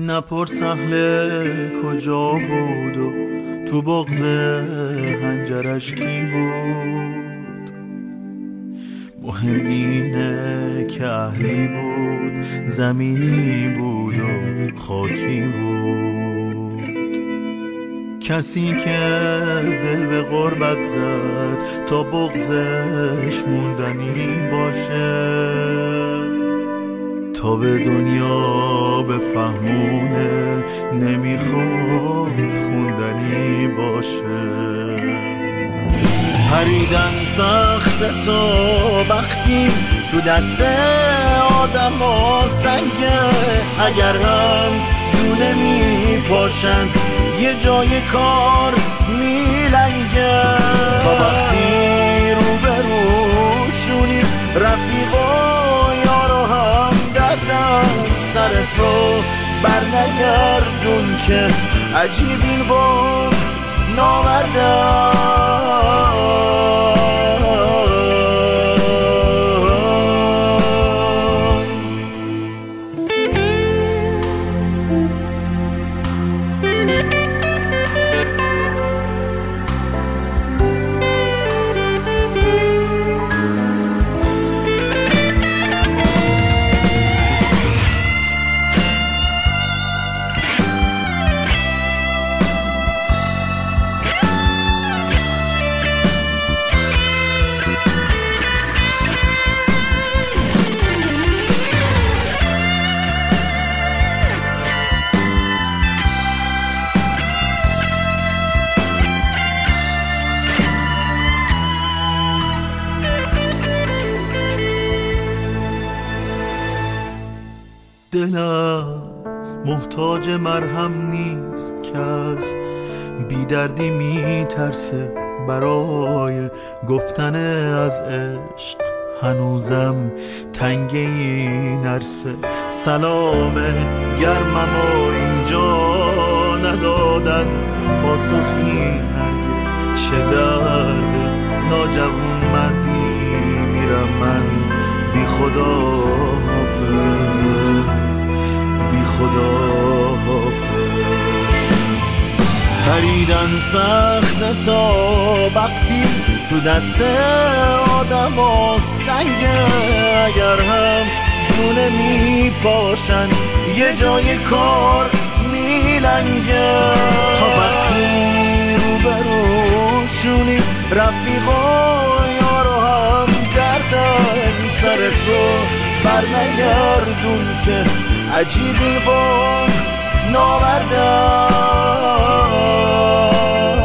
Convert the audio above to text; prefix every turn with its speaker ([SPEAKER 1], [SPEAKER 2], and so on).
[SPEAKER 1] نپرس اهل کجا بود و تو بغض هنجرش کی بود. مهم اینه که اهلی بود، زمینی بود و خاکی بود. کسی که دل به غربت زد تا بغضش موندنی باشه، تا به دنیا بفهمونه نمیخواد خوندنی باشه. پریدن سخت تا وقتی تو دست آدم ها سنگه، اگر هم دونه میپاشن یه جای کار میلنگه. تا وقتی رو به روشونی رفیقا یارو هم دردن، سرت رو بر نگردون که عجیب این بار ناوردن. دلم محتاج مرهم نیست که از بیدردی میترسه، برای گفتن از عشق هنوزم تنگه این عرصه. سلام گرمم و اینجا ندادن پاسخی هرگز، چه درد ناجوون مردی میرم من بی خدا حافظ، بی خدا حافظ. پریدن سخت تا وقتی تو دست آدم ها سنگه، اگر هم دونه میپاشن یه جای کار میلنگه. تا وقتی رو به روشونی رفیقا یارو هم دردن، سرت رو بر نگردون که عجیب این بار ناوردن.